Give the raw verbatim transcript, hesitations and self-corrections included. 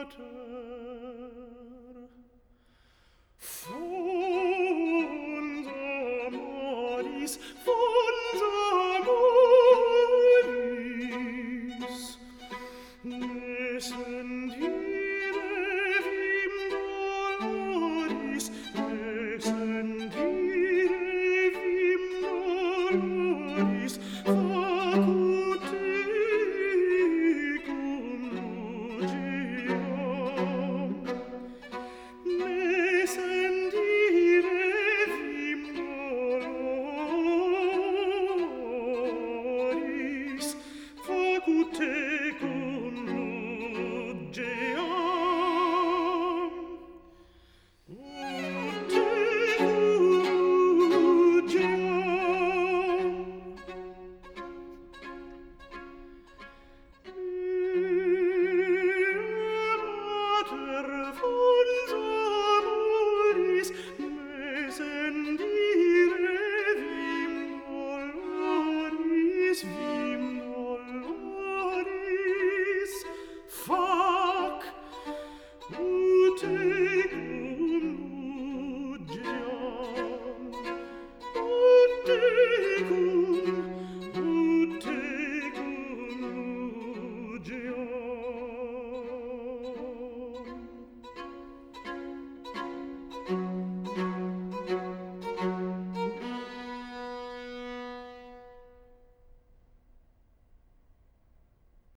Fons amoris, fons amoris, ne sentire vim doloris, ne sentire vim doloris, facut tecum nudiam. Ne sentire vim doloris, facut tecum nudiam. Tecum nudiam. Mater